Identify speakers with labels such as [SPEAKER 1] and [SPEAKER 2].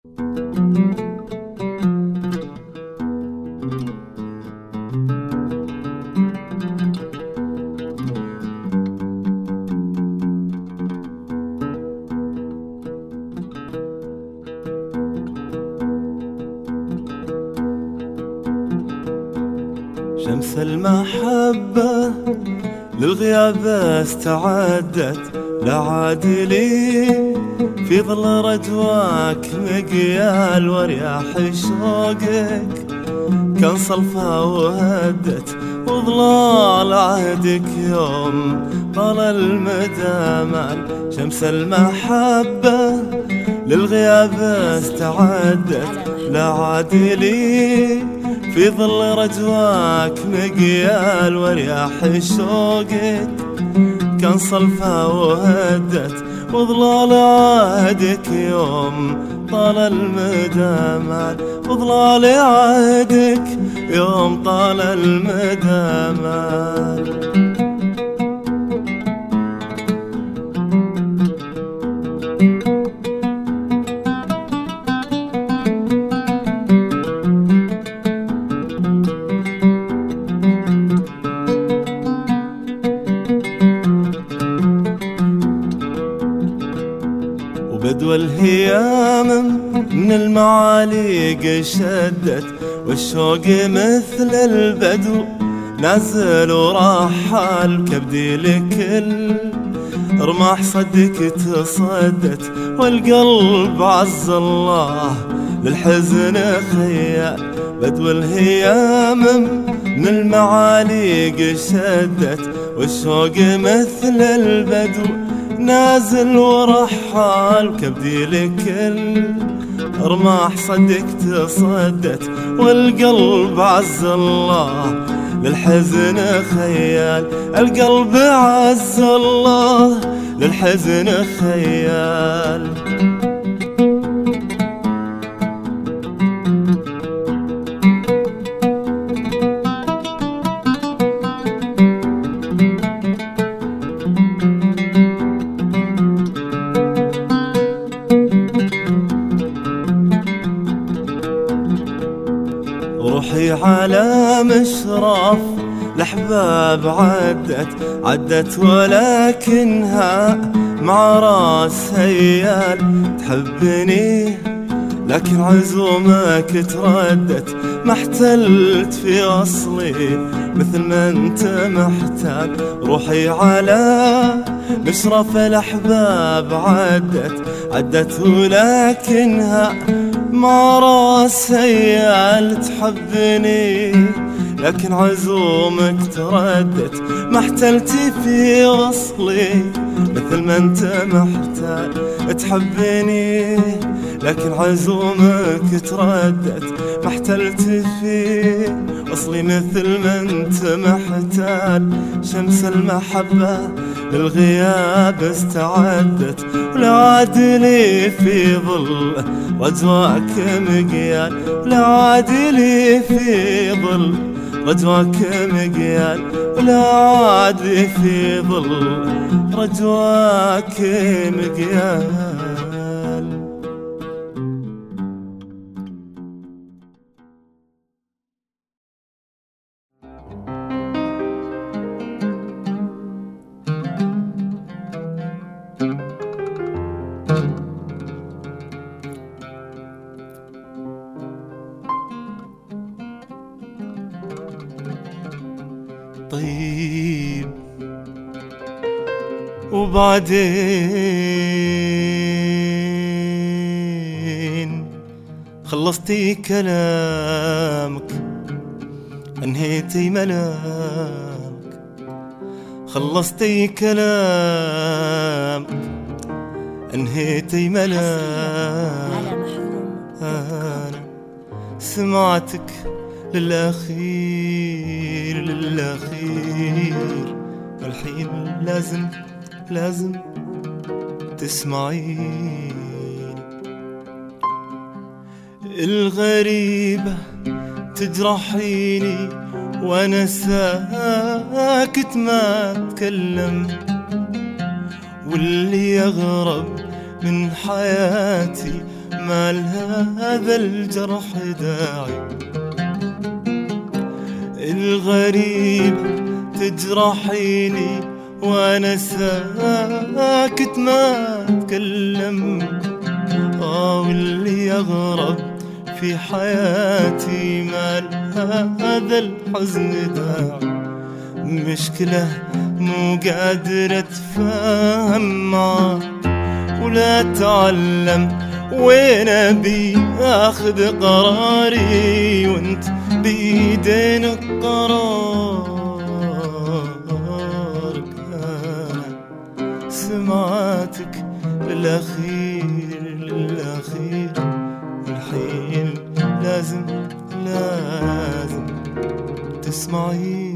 [SPEAKER 1] شمس المحبة للغياب استعدت، لا عاد لي في ظل رجواك مقيال، ورياح شوقك كان صلفا وهدت، وظلال عهدك يوم طال المدى مال. شمس المحبة للغياب استعدت، لا عاد لي في ظل رجواك مقيال، ورياح شوقك كان صلفا وهدت، وظلال عهدك يوم طال المدى مال، وظلال عهدك يوم طال المدى مال. بدو الهيام من المعاليق شدت، والشوق مثل البدو نازل ورحال، كبدي لكل رماح صدك تصدت، والقلب عز الله للحزن خيال. بدو الهيام من المعاليق شدت، والشوق مثل البدو نازل ورحال، كبدي لكل رماح صدك تصدت، والقلب عز الله للحزن خيال. القلب عز الله للحزن خيال. روحي على مشرف الأحباب عدت ولكنها مع راس هيال. تحبني لكن عزومك تردت، ما احتلت في أصلي مثل ما انت محتال. روحي على مشرف الأحباب عدت ولكنها مع راس هيال. تحبني لكن عزومك تردت، ما احتلتي في وصلي مثل ما انت محتال. تحبني لكن عزومك تردت، ما احتلتي في وصلي مثل ما انت محتال. شمس المحبة للغياب استعدت، ولا عاد لي في ظل رجواك مقيال، ولا عاد لي في ظل رجواك مقيال، ولا عاد لي في ظل رجواك مقيال. طيب وبعدين خلصتي كلامك، انهيتي ملامك، خلصتي كلامك، انهيتي ملامك. أنا سمعتك للأخير، والحين لازم تسمعيني. الغريبة تجرحيني وانا ساكت ما اتكلم، واللي يغرب من حياتي ما لهذا الجرح داعي. الغريب تجرحيني وانا ساكت ما اتكلم، واللي يغرب في حياتي ما لهذا الحزن داعي. مشكلة مو قادر اتفاهم معاك ولا اتعلم وين ابي اخذ قراري، وانت بيدينك قرارك. انا سمعتك للاخير للاخير، الحين لازم تسمعي.